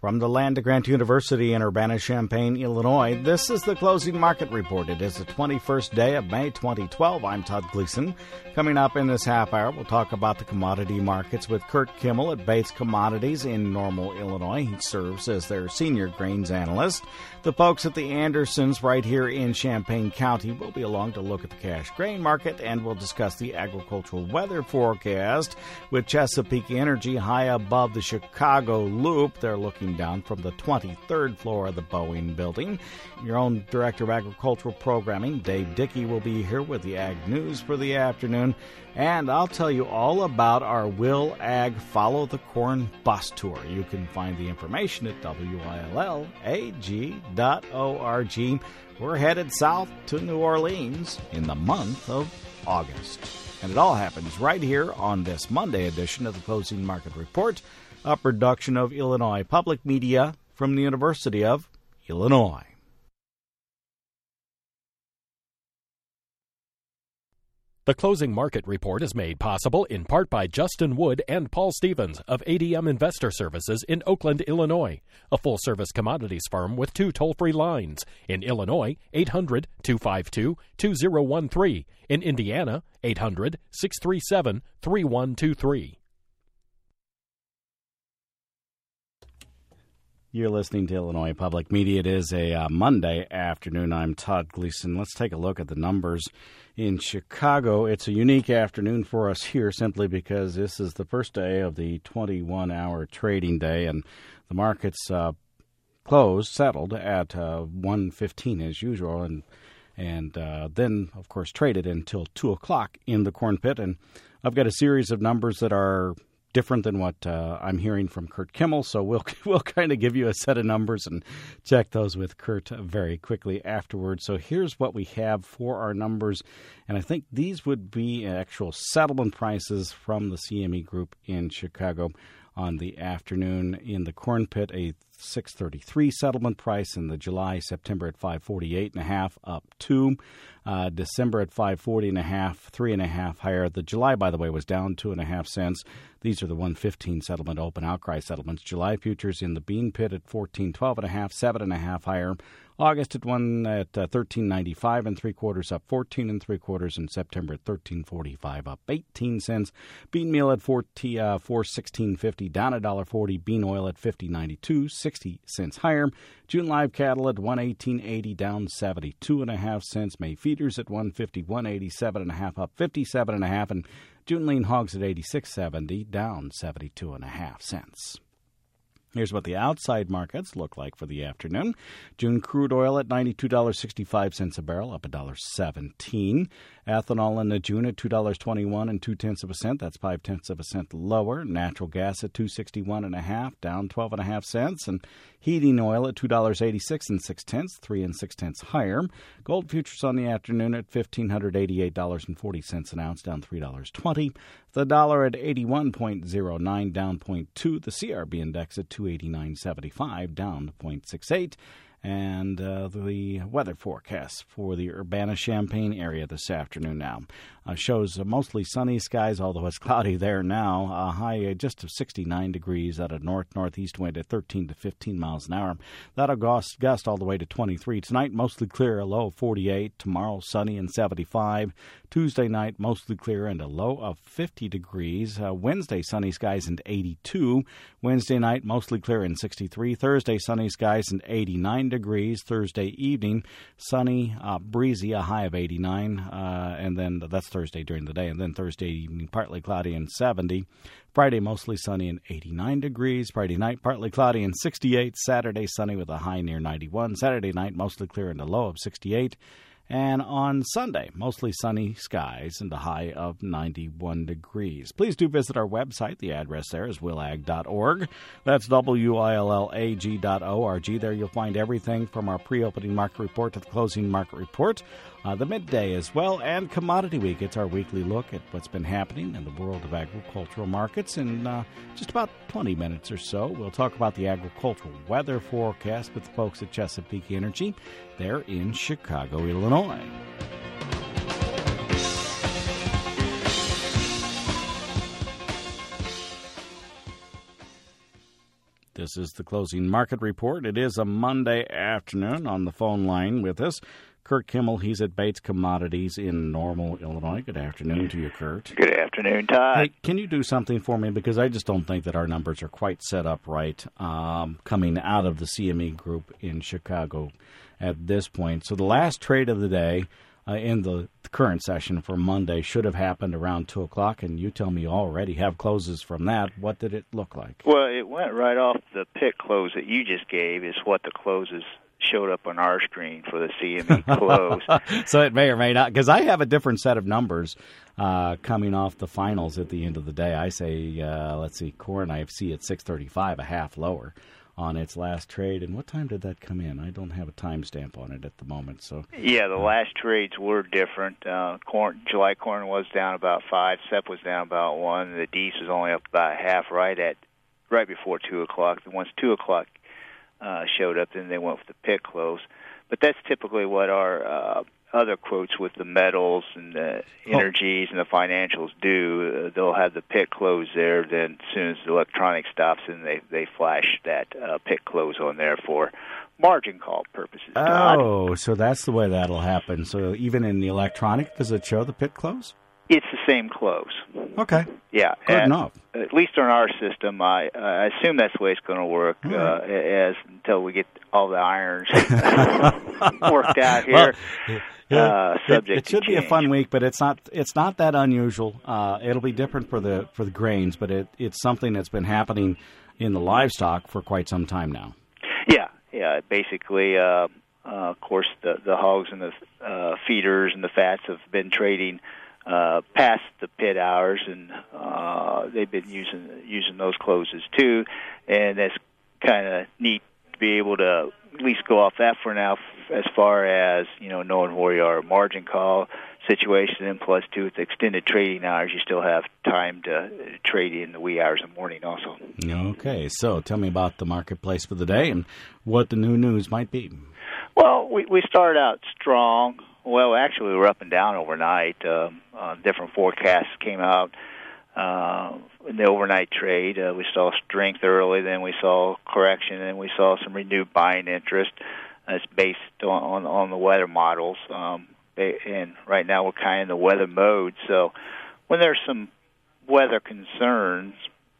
From the land-grant University in Urbana-Champaign, Illinois, this is the Closing Market Report. It is the 21st day of May 2012. I'm Todd Gleason. Coming up in this half hour, we'll talk about the commodity markets with Kurt Kimmel at Bates Commodities in Normal, Illinois. He serves as their senior grains analyst. The folks at the Andersons right here in Champaign County will be along to look at the cash grain market, and we'll discuss the agricultural weather forecast with Chesapeake Energy high above the Chicago Loop. They're looking down from the 23rd floor of the Boeing building. Your own Director of Agricultural Programming, Dave Dickey, will be here with the Ag News for the afternoon. And I'll tell you all about our Will Ag Follow the Corn bus tour. You can find the information at willag.org. We're headed south to New Orleans in the month of August. And it all happens right here on this Monday edition of the Closing Market Report, a production of Illinois Public Media from the University of Illinois. The Closing Market Report is made possible in part by Justin Wood and Paul Stevens of ADM Investor Services in Oakland, Illinois, a full-service commodities firm with 2 toll-free lines. In Illinois, 800-252-2013. In Indiana, 800-637-3123. You're listening to Illinois Public Media. It is a Monday afternoon. I'm Todd Gleason. Let's take a look at the numbers in Chicago. It's a unique afternoon for us here simply because this is the first day of the 21-hour trading day, and the markets settled at 1:15 as usual, and then, of course, traded until 2 o'clock in the corn pit. And I've got a series of numbers that are different than what I'm hearing from Kurt Kimmel, so we'll kind of give you a set of numbers and check those with Kurt very quickly afterwards. So here's what we have for our numbers, and I think these would be actual settlement prices from the CME Group in Chicago on the afternoon. In the corn pit, a 633 settlement price. In the July, September at 548.5, up 2. December at 540.5, 3.5 higher. The July, by the way, was down 2.5 cents. These are the 115 settlement open outcry settlements. July futures in the bean pit at 1412.5, 7.5 higher. August at 13.95 and 3/4, up 14 and 3/4. In September at 13.45, up 18 cents. Bean meal at 416.50, down $1.40. Bean oil at 50.92, 60 cents higher. June live cattle at 118.80, down 72.5 cents. May feeders at 151.87.5, up 57.5, and June lean hogs at 86.70, down 72.5 cents. Here's what the outside markets look like for the afternoon. June crude oil at $92.65 a barrel, up $1.17. Ethanol in the June at $2.21 and 2/10 cents. That's 0.5 cents lower. Natural gas at $2.61.5, down 12.5 cents. And heating oil at $2.86 and 6/10, 3 and 6/10 higher. Gold futures on the afternoon at $1,588.40 an ounce, down $3.20. The dollar at 81.09, down 0.2. The CRB index at 289.75, down 0.68. And the weather forecast for the Urbana-Champaign area this afternoon now shows mostly sunny skies, although it's cloudy there now. A high just of 69 degrees at a north-northeast wind at 13 to 15 miles an hour. That'll gust all the way to 23. Tonight, mostly clear, a low of 48. Tomorrow, sunny and 75. Tuesday night, mostly clear and a low of 50 degrees. Wednesday, sunny skies and 82. Wednesday night, mostly clear and 63. Thursday, sunny skies and 89 degrees. Thursday evening, sunny, breezy, a high of 89. And then that's Thursday during the day. And then Thursday evening, partly cloudy and 70. Friday, mostly sunny and 89 degrees. Friday night, partly cloudy and 68. Saturday, sunny with a high near 91. Saturday night, mostly clear and a low of 68. And on Sunday, mostly sunny skies and a high of 91 degrees. Please do visit our website. The address there is willag.org. That's willag.org. There you'll find everything from our pre-opening market report to the closing market report, the midday as well, and Commodity Week. It's our weekly look at what's been happening in the world of agricultural markets. In just about 20 minutes or so, we'll talk about the agricultural weather forecast with the folks at Chesapeake Energy. They're in Chicago, Illinois. This is the Closing Market Report. It is a Monday afternoon. On the phone line with us, Kurt Kimmel. He's at Bates Commodities in Normal, Illinois. Good afternoon to you, Kurt. Good afternoon, Todd. Hey, can you do something for me? Because I just don't think that our numbers are quite set up right coming out of the CME Group in Chicago at this point. So the last trade of the day in the current session for Monday should have happened around 2 o'clock, and you tell me you already have closes from that. What did it look like? Well, it went right off the pick close that you just gave is what the closes showed up on our screen for the CME close. So it may or may not, because I have a different set of numbers coming off the finals at the end of the day. I say, let's see, Core and I see at 635, a half lower on its last trade. And what time did that come in? I don't have a timestamp on it at the moment. So yeah, the last trades were different. July corn was down about 5. SEP was down about 1. The Dees was only up about half right before 2 o'clock. And once 2 o'clock showed up, then they went with the pick close. But that's typically what our other quotes with the metals and the energies and the financials do. They'll have the pick close there. Then as soon as the electronic stops in, they flash that pick close on there for margin call purposes. Oh, so that's the way that'll happen. So even in the electronic, does it show the pick close? It's the same close. Okay. Yeah. Good enough. At least on our system, I assume that's the way it's going to work until we get all the irons worked out here. Well, Subject it should to be a change. fun week, but it's not that unusual. It'll be different for the grains, but it's something that's been happening in the livestock for quite some time now. Yeah. Basically, of course, the hogs and the feeders and the fats have been trading past the pit hours, and they've been using those closes too, and that's kind of neat to be able to at least go off that for now, as far as knowing where you are margin call situation, and plus too with the extended trading hours, you still have time to trade in the wee hours of the morning also. Okay, so tell me about the marketplace for the day and what the new news might be. Well, we started out strong. Well, actually, we were up and down overnight. Different forecasts came out in the overnight trade. We saw strength early, then we saw correction, and we saw some renewed buying interest. It's based on the weather models. And right now we're kind of in the weather mode. So when there's some weather concerns,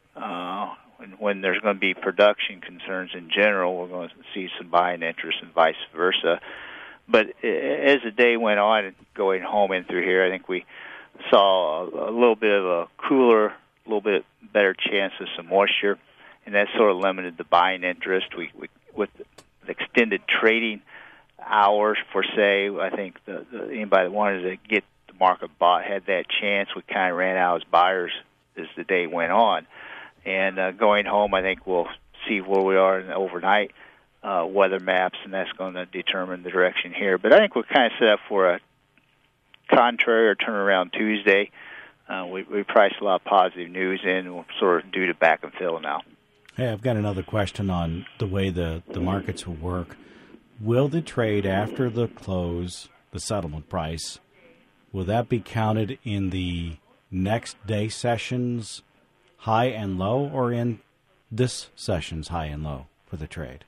when there's going to be production concerns in general, we're going to see some buying interest and vice versa. But as the day went on, and going home and through here, I think we saw a little bit of a cooler, a little bit better chance of some moisture, and that sort of limited the buying interest. We with the extended trading hours for say, I think anybody that wanted to get the market bought had that chance. We kind of ran out as buyers as the day went on. And going home, I think we'll see where we are in the overnight weather maps, and that's going to determine the direction here. But I think we're kind of set up for a contrary or turnaround Tuesday. We priced a lot of positive news in, and we're sort of due to back and fill now. Hey, I've got another question on the way the markets will work. Will the trade after the close, the settlement price, will that be counted in the next day sessions high and low, or in this session's high and low for the trade?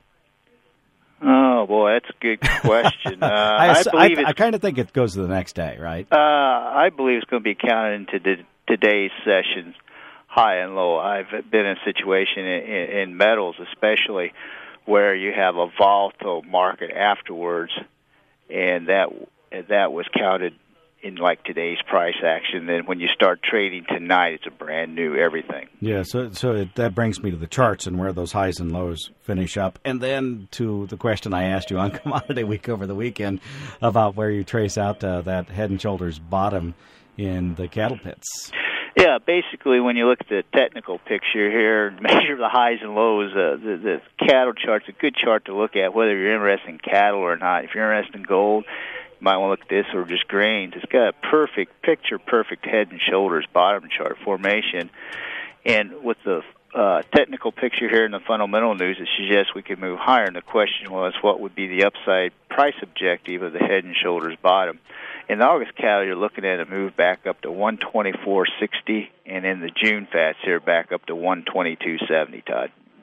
Oh, boy, that's a good question. I kind of think it goes to the next day, right? I believe it's going to be counted into today's sessions high and low. I've been in a situation in metals especially where you have a volatile market afterwards, and that was counted in like today's price action. Then when you start trading tonight, it's a brand new everything. Yeah, so that brings me to the charts and where those highs and lows finish up, and then to the question I asked you on Commodity Week over the weekend about where you trace out that Head and Shoulders bottom in the cattle pits. Yeah, basically, when you look at the technical picture here, measure the highs and lows, the cattle chart's a good chart to look at, whether you're interested in cattle or not. If you're interested in gold, you might want to look at this, or just grains. It's got a perfect Head and Shoulders bottom chart formation. And with the technical picture here in the fundamental news, it suggests we could move higher. And the question was, what would be the upside price objective of the Head and Shoulders bottom? In the August cattle, you're looking at a move back up to 124.60, and in the June fats here, back up to 122.70, Todd.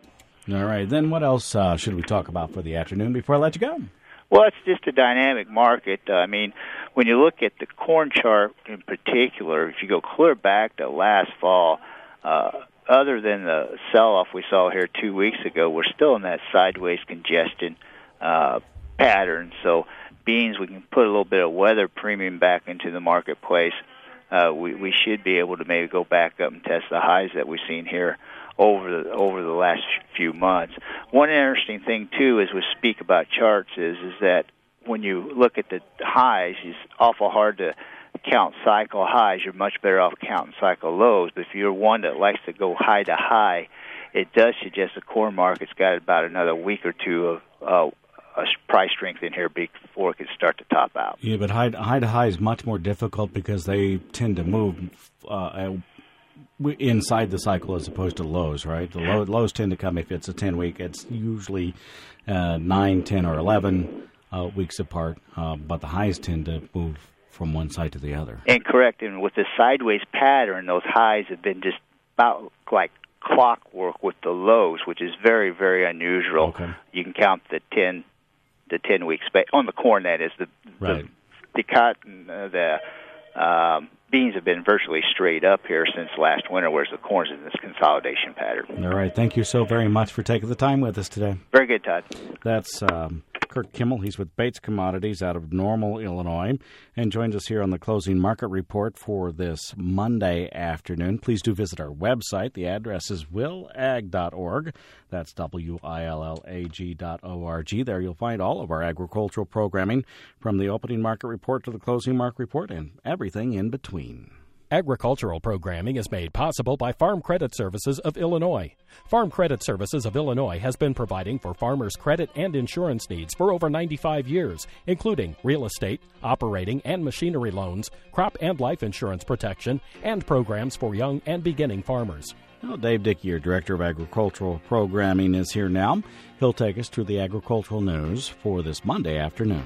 All right. Then what else should we talk about for the afternoon before I let you go? Well, it's just a dynamic market. I mean, when you look at the corn chart in particular, if you go clear back to last fall, other than the sell-off we saw here 2 weeks ago, we're still in that sideways congestion pattern. So beans, we can put a little bit of weather premium back into the marketplace. We should be able to maybe go back up and test the highs that we've seen here over the last few months. One interesting thing too, as we speak about charts, is that when you look at the highs, it's awful hard to count cycle highs. You're much better off counting cycle lows. But if you're one that likes to go high to high, it does suggest the corn market's got about another week or two of a price strength in here before it can start to top out. Yeah, but high to high is much more difficult because they tend to move inside the cycle as opposed to lows, right? The lows tend to come, if it's a 10-week, it's usually 9, 10, or 11 weeks apart, but the highs tend to move from one side to the other. And correct, and with the sideways pattern, those highs have been just about like clockwork with the lows, which is very, very unusual. Okay. You can count the 10 weeks on the corn. That is the cotton, the beans have been virtually straight up here since last winter, whereas the corn's in this consolidation pattern. All right. Thank you so very much for taking the time with us today. Very good, Todd. That's Kurt Kimmel. He's with Bates Commodities out of Normal, Illinois, and joins us here on the Closing Market Report for this Monday afternoon. Please do visit our website. The address is willag.org. That's willag.org. There you'll find all of our agricultural programming, from the Opening Market Report to the Closing Market Report and everything in between. Agricultural programming is made possible by Farm Credit Services of Illinois. Farm Credit Services of Illinois has been providing for farmers' credit and insurance needs for over 95 years, including real estate, operating and machinery loans, crop and life insurance protection, and programs for young and beginning farmers. Well, Dave Dickey, your Director of Agricultural Programming, is here now. He'll take us through the agricultural news for this Monday afternoon.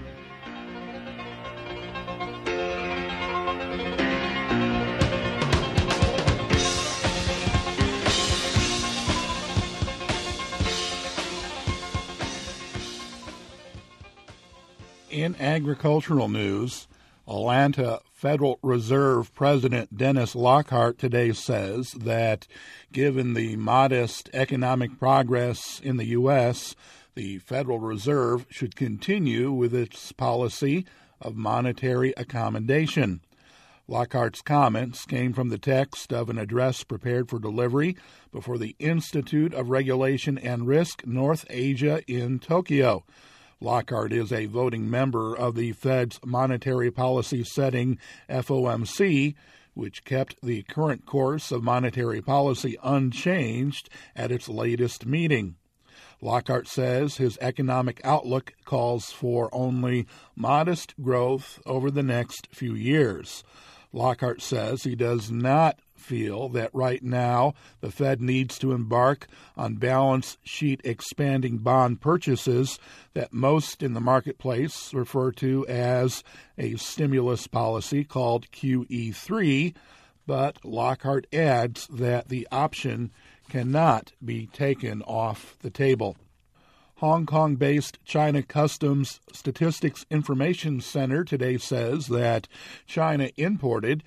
In agricultural news, Atlanta Federal Reserve President Dennis Lockhart today says that given the modest economic progress in the U.S., the Federal Reserve should continue with its policy of monetary accommodation. Lockhart's comments came from the text of an address prepared for delivery before the Institute of Regulation and Risk North Asia in Tokyo. Lockhart is a voting member of the Fed's monetary policy setting FOMC, which kept the current course of monetary policy unchanged at its latest meeting. Lockhart says his economic outlook calls for only modest growth over the next few years. Lockhart says he does not feel that right now the Fed needs to embark on balance sheet expanding bond purchases that most in the marketplace refer to as a stimulus policy called QE3, but Lockhart adds that the option cannot be taken off the table. Hong Kong-based China Customs Statistics Information Center today says that China imported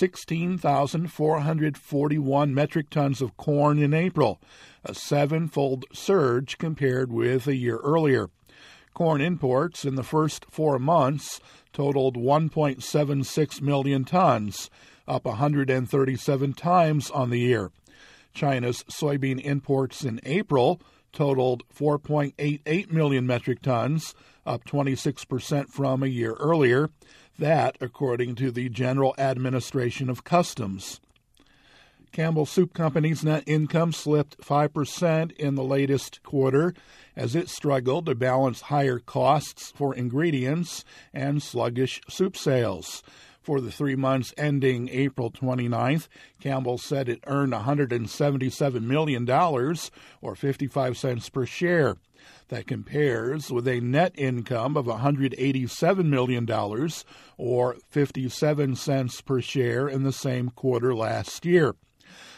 16,441 metric tons of corn in April, a seven-fold surge compared with a year earlier. Corn imports in the first 4 months totaled 1.76 million tons, up 137 times on the year. China's soybean imports in April totaled 4.88 million metric tons, up 26% from a year earlier. That, according to the General Administration of Customs. Campbell Soup Company's net income slipped 5% in the latest quarter as it struggled to balance higher costs for ingredients and sluggish soup sales. For the 3 months ending April 29th, Campbell said it earned $177 million, or 55 cents per share. That compares with a net income of $187 million, or 57 cents per share in the same quarter last year.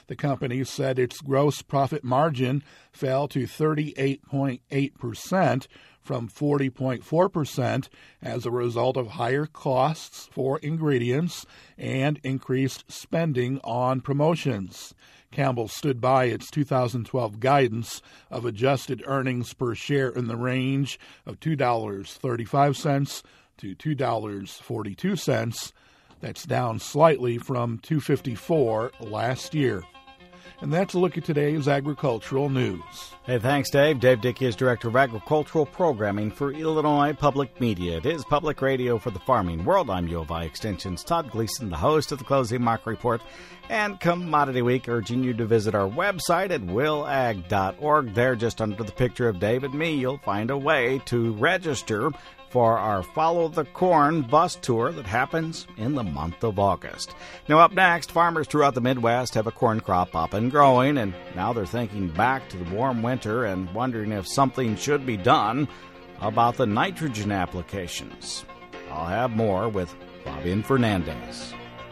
The company said its gross profit margin fell to 38.8% from 40.4% as a result of higher costs for ingredients and increased spending on promotions. Campbell stood by its 2012 guidance of adjusted earnings per share in the range of $2.35 to $2.42. That's down slightly from $2.54 last year. And that's a look at today's agricultural news. Hey, thanks, Dave. Dave Dickey is Director of Agricultural Programming for Illinois Public Media. It is public radio for the farming world. I'm U of I Extension's Todd Gleason, the host of the Closing Market Report and Commodity Week, urging you to visit our website at willag.org. There, just under the picture of Dave and me, you'll find a way to register for our Follow the Corn bus tour that happens in the month of August. Now, up next, farmers throughout the Midwest have a corn crop up and growing, and now they're thinking back to the warm winter and wondering if something should be done about the nitrogen applications. I'll have more with Fabian Fernandez.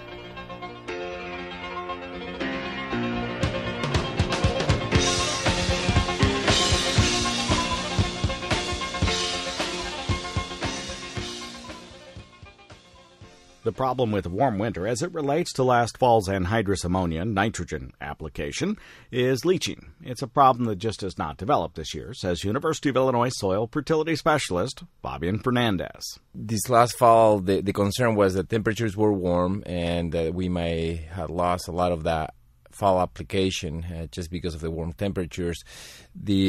The problem with warm winter, as it relates to last fall's anhydrous ammonia nitrogen application, is leaching. It's a problem that just has not developed this year, says University of Illinois soil fertility specialist Fabian Fernandez. This last fall, the concern was that temperatures were warm and that we may have lost a lot of that fall application just because of the warm temperatures. We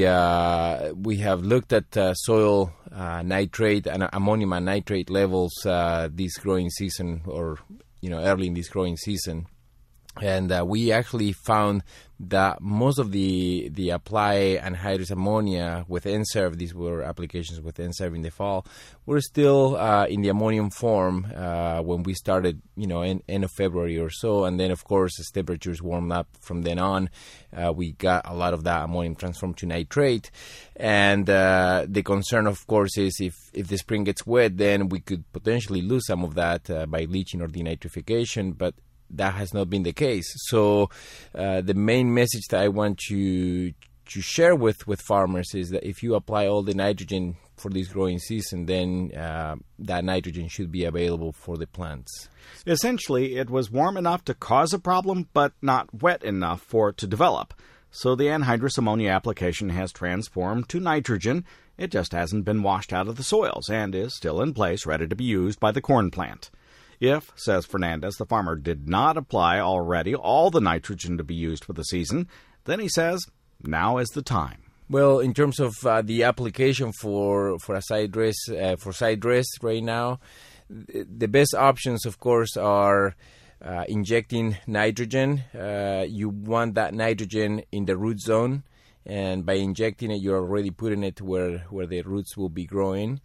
have looked at soil nitrate and ammonium and nitrate levels this growing season, or early in this growing season, and we actually found that most of the apply anhydrous ammonia with N-Serve, these were applications with N-Serve in the fall, were still in the ammonium form when we started, end of February or so. And then, of course, as temperatures warmed up from then on, we got a lot of that ammonium transformed to nitrate. And the concern, of course, is if the spring gets wet, then we could potentially lose some of that by leaching or denitrification, but that has not been the case. So the main message that I want to share with farmers is that if you apply all the nitrogen for this growing season, then that nitrogen should be available for the plants. Essentially, it was warm enough to cause a problem, but not wet enough for it to develop. So the anhydrous ammonia application has transformed to nitrogen. It just hasn't been washed out of the soils and is still in place, ready to be used by the corn plant. If, says Fernandez, the farmer did not apply already all the nitrogen to be used for the season, then he says now is the time. Well, in terms of the application for side dress right now, the best options, of course, are injecting nitrogen. You want that nitrogen in the root zone, and by injecting it, you're already putting it where the roots will be growing.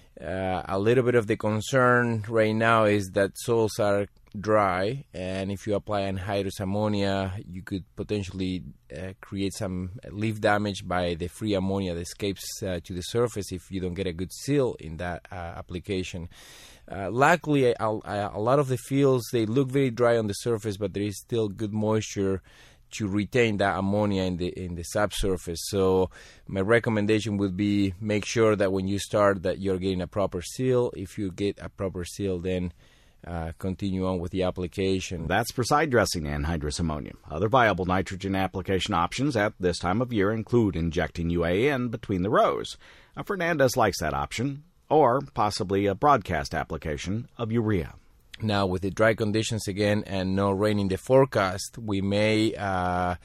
A little bit of the concern right now is that soils are dry, and if you apply anhydrous ammonia, you could potentially create some leaf damage by the free ammonia that escapes to the surface if you don't get a good seal in that application. Luckily, a lot of the fields, they look very dry on the surface, but there is still good moisture to retain that ammonia in the subsurface. So my recommendation would be make sure that when you start that you're getting a proper seal. If you get a proper seal, then continue on with the application. That's for side dressing anhydrous ammonia. Other viable nitrogen application options at this time of year include injecting UAN between the rows. Fernandez likes that option, or possibly a broadcast application of urea. Now, with the dry conditions again and no rain in the forecast, we may have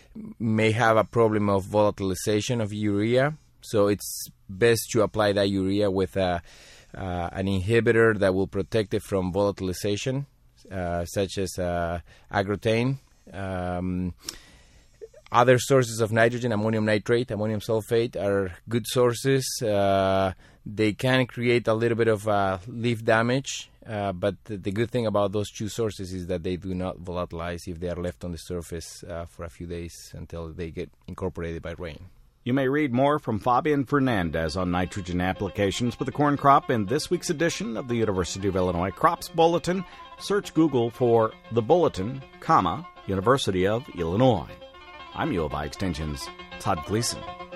a problem of volatilization of urea. So it's best to apply that urea with an inhibitor that will protect it from volatilization, such as agrotane. Other sources of nitrogen, ammonium nitrate, ammonium sulfate, are good sources. They can create a little bit of leaf damage, but the good thing about those two sources is that they do not volatilize if they are left on the surface for a few days until they get incorporated by rain. You may read more from Fabian Fernandez on nitrogen applications for the corn crop in this week's edition of the University of Illinois Crops Bulletin. Search Google for The Bulletin, University of Illinois. I'm U of I Extension's Todd Gleason.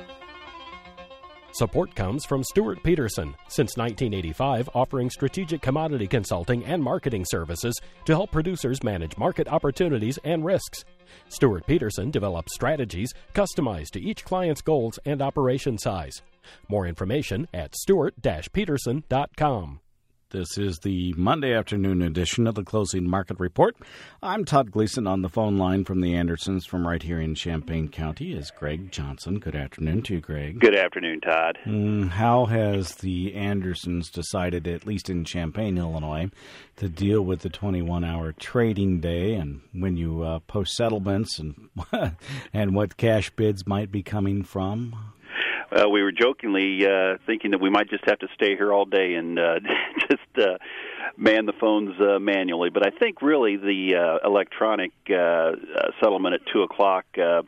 Support comes from Stuart Peterson, since 1985 offering strategic commodity consulting and marketing services to help producers manage market opportunities and risks. Stuart Peterson develops strategies customized to each client's goals and operation size. More information at stuart-peterson.com. This is the Monday afternoon edition of the Closing Market Report. I'm Todd Gleason. On the phone line from the Andersons from right here in Champaign County is Greg Johnson. Good afternoon to you, Greg. Good afternoon, Todd. How has the Andersons decided, at least in Champaign, Illinois, to deal with the 21-hour trading day and when you post settlements and and what cash bids might be coming from? We were jokingly thinking that we might just have to stay here all day and just man the phones manually. But I think really the electronic settlement at 2 o'clock,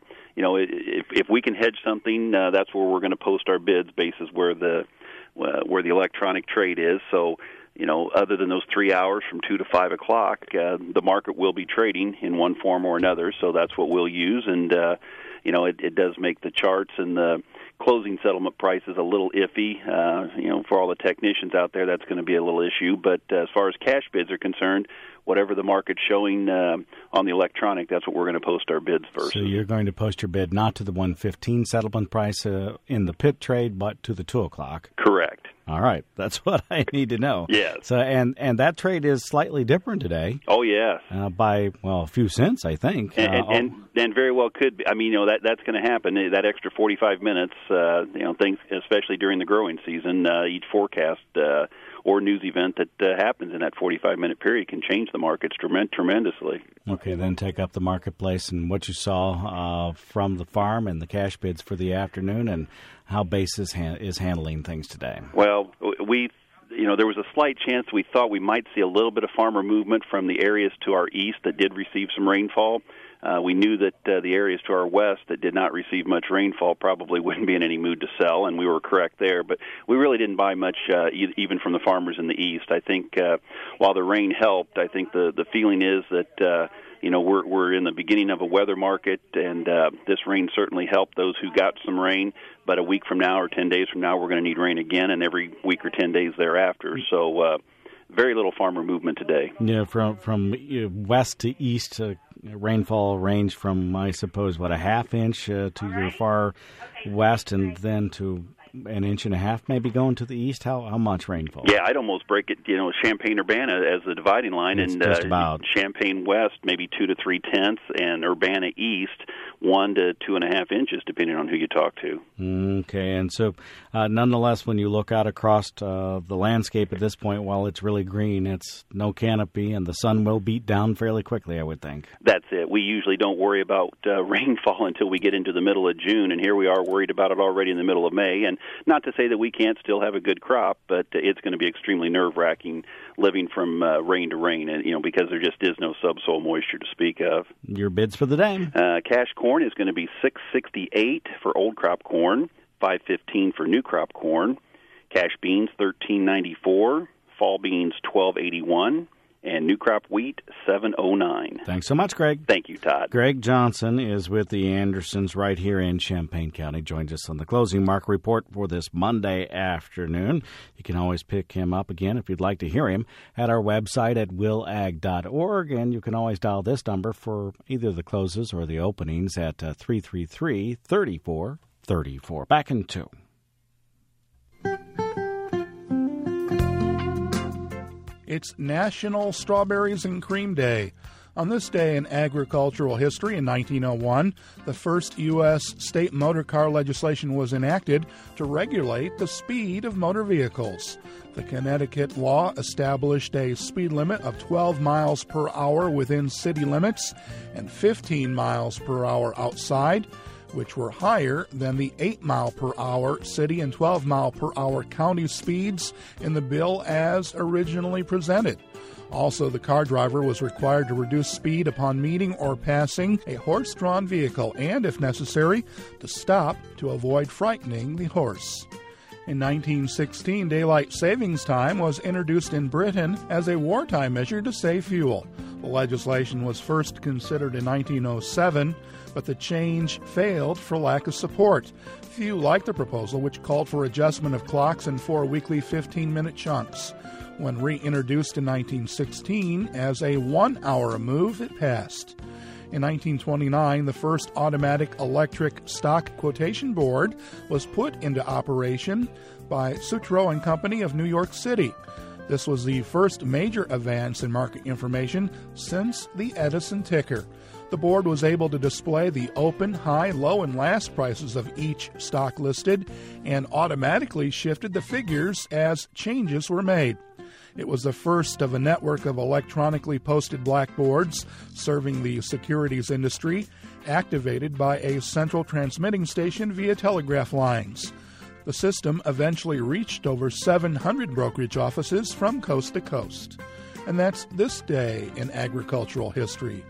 if we can hedge something, that's where we're going to post our bids basis where the electronic trade is. So, other than those 3 hours from 2 to 5 o'clock, the market will be trading in one form or another. So that's what we'll use. And, it does make the charts and the closing settlement prices a little iffy. For all the technicians out there, that's going to be a little issue. But as far as cash bids are concerned, whatever the market's showing on the electronic, that's what we're going to post our bids first. So you're going to post your bid not to the 115 settlement price in the pit trade, but to the 2 o'clock. Correct. All right, that's what I need to know. Yes. So and that trade is slightly different today. Oh yes. By a few cents, I think. And very well could be. I mean, that's going to happen. That extra 45 minutes, things, especially during the growing season, each forecast or news event that happens in that 45-minute period can change the markets tremendously. Okay, then take up the marketplace and what you saw from the farm and the cash bids for the afternoon and how Basis is handling things today. Well, there was a slight chance we thought we might see a little bit of farmer movement from the areas to our east that did receive some rainfall. We knew that the areas to our west that did not receive much rainfall probably wouldn't be in any mood to sell, and we were correct there. But we really didn't buy much even from the farmers in the east. I think while the rain helped, I think the feeling is that we're in the beginning of a weather market, and this rain certainly helped those who got some rain. But a week from now or 10 days from now, we're going to need rain again, and every week or 10 days thereafter. So very little farmer movement today. Yeah, from west to east, rainfall range from, I suppose, a half inch to your far west, and then to an inch and a half maybe going to the east. How much rainfall? Yeah, I'd almost break it, Champaign-Urbana as the dividing line, it's and just about Champaign west maybe 2 to 3/10, and Urbana east 1 to 2.5 inches, depending on who you talk to. Okay, and so nonetheless, when you look out across the landscape at this point, while it's really green, it's no canopy, and the sun will beat down fairly quickly, I would think. That's it. We usually don't worry about rainfall until we get into the middle of June, and here we are worried about it already in the middle of May. And not to say that we can't still have a good crop, but it's going to be extremely nerve-wracking living from rain to rain, and because there just is no subsoil moisture to speak of. Your bids for the day? Cash corn is going to be $6.68 for old crop corn, $5.15 for new crop corn. Cash beans $13.94, fall beans $12.81. And new crop wheat, $7.09. Thanks so much, Greg. Thank you, Todd. Greg Johnson is with the Andersons right here in Champaign County. Joins us on the Closing Market Report for this Monday afternoon. You can always pick him up again if you'd like to hear him at our website at willag.org. And you can always dial this number for either the closes or the openings at 333-3434. Back in 2. It's National Strawberries and Cream Day. On this day in agricultural history in 1901, the first U.S. state motor car legislation was enacted to regulate the speed of motor vehicles. The Connecticut law established a speed limit of 12 miles per hour within city limits and 15 miles per hour outside, which were higher than the 8-mile-per-hour city and 12-mile-per-hour county speeds in the bill as originally presented. Also, the car driver was required to reduce speed upon meeting or passing a horse-drawn vehicle and, if necessary, to stop to avoid frightening the horse. In 1916, daylight savings time was introduced in Britain as a wartime measure to save fuel. The legislation was first considered in 1907, but the change failed for lack of support. Few liked the proposal, which called for adjustment of clocks in 4 weekly 15-minute chunks. When reintroduced in 1916 as a 1-hour move, it passed. In 1929, the first automatic electric stock quotation board was put into operation by Sutro and Company of New York City. This was the first major advance in market information since the Edison ticker. The board was able to display the open, high, low, and last prices of each stock listed and automatically shifted the figures as changes were made. It was the first of a network of electronically posted blackboards serving the securities industry, activated by a central transmitting station via telegraph lines. The system eventually reached over 700 brokerage offices from coast to coast. And that's this day in agricultural history.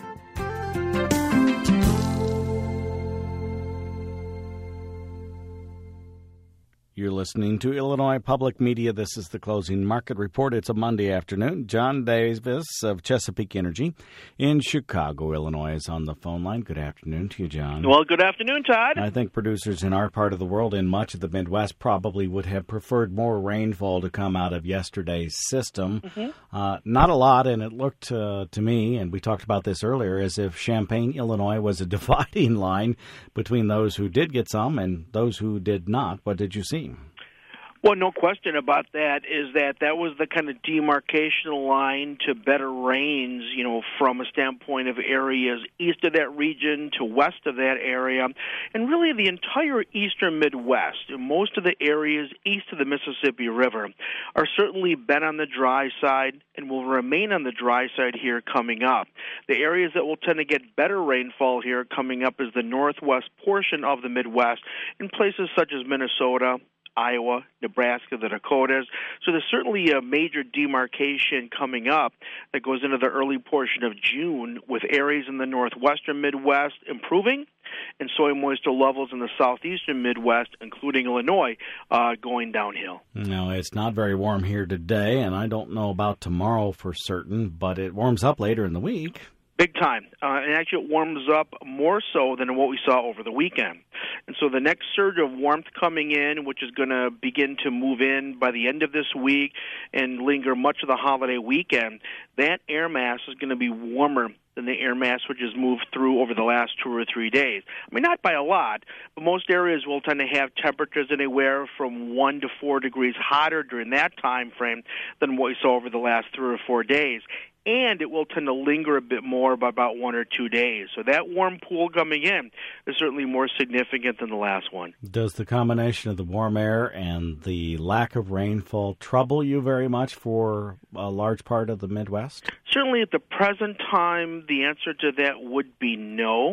You're listening to Illinois Public Media. This is the Closing Market Report. It's a Monday afternoon. John Davis of Chesapeake Energy in Chicago, Illinois, is on the phone line. Good afternoon to you, John. Well, good afternoon, Todd. I think producers in our part of the world and much of the Midwest probably would have preferred more rainfall to come out of yesterday's system. Not a lot, and it looked to me, and we talked about this earlier, as if Champaign, Illinois was a dividing line between those who did get some and those who did not. What did you see? Well, no question about that is that was the kind of demarcation line to better rains, from a standpoint of areas east of that region to west of that area, and really the entire eastern Midwest. Most of the areas east of the Mississippi River are certainly been on the dry side and will remain on the dry side here coming up. The areas that will tend to get better rainfall here coming up is the northwest portion of the Midwest in places such as Minnesota, Iowa, Nebraska, the Dakotas. So there's certainly a major demarcation coming up that goes into the early portion of June, with areas in the northwestern Midwest improving and soil moisture levels in the southeastern Midwest, including Illinois, going downhill. No, it's not very warm here today, and I don't know about tomorrow for certain, but it warms up later in the week. Big time. And actually it warms up more so than what we saw over the weekend. And so the next surge of warmth coming in, which is going to begin to move in by the end of this week and linger much of the holiday weekend, that air mass is going to be warmer than the air mass which has moved through over the last 2 or 3 days. I mean, not by a lot, but most areas will tend to have temperatures anywhere from 1 to 4 degrees hotter during that time frame than what we saw over the last 3 or 4 days. And it will tend to linger a bit more by about 1 or 2 days. So that warm pool coming in is certainly more significant than the last one. Does the combination of the warm air and the lack of rainfall trouble you very much for a large part of the Midwest? Certainly at the present time, the answer to that would be no.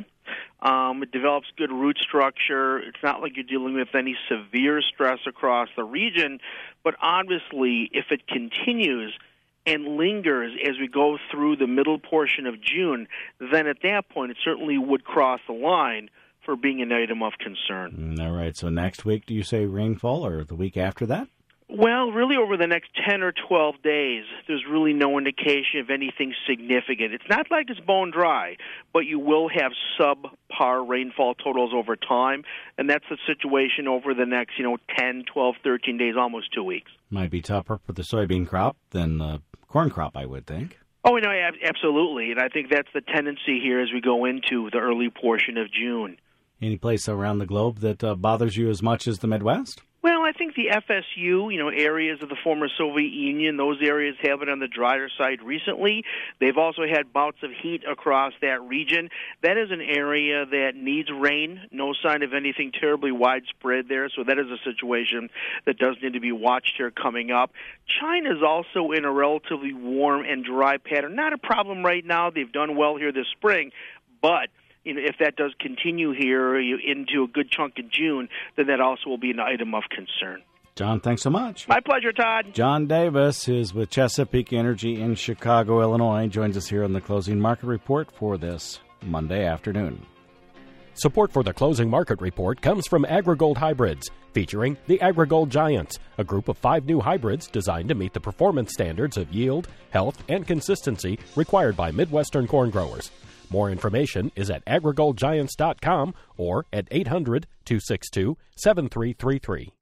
It develops good root structure. It's not like you're dealing with any severe stress across the region. But obviously, if it continues and lingers as we go through the middle portion of June, then at that point it certainly would cross the line for being an item of concern. All right, so next week, do you say rainfall, or the week after that? Well, really over the next 10 or 12 days, there's really no indication of anything significant. It's not like it's bone dry, but you will have subpar rainfall totals over time, and that's the situation over the next, 10, 12, 13 days, almost 2 weeks. Might be tougher for the soybean crop than the corn crop, I would think. Oh, no, absolutely, and I think that's the tendency here as we go into the early portion of June. Any place around the globe that bothers you as much as the Midwest? Well, I think the FSU, areas of the former Soviet Union, those areas have it on the drier side recently. They've also had bouts of heat across that region. That is an area that needs rain. No sign of anything terribly widespread there, so that is a situation that does need to be watched here coming up. China is also in a relatively warm and dry pattern. Not a problem right now. They've done well here this spring, but if that does continue here into a good chunk of June, then that also will be an item of concern. John, thanks so much. My pleasure, Todd. John Davis is with Chesapeake Energy in Chicago, Illinois. Joins us here on the Closing Market Report for this Monday afternoon. Support for the Closing Market Report comes from AgriGold Hybrids, featuring the AgriGold Giants, a group of 5 new hybrids designed to meet the performance standards of yield, health, and consistency required by Midwestern corn growers. More information is at agrigoldgiants.com or at 800-262-7333.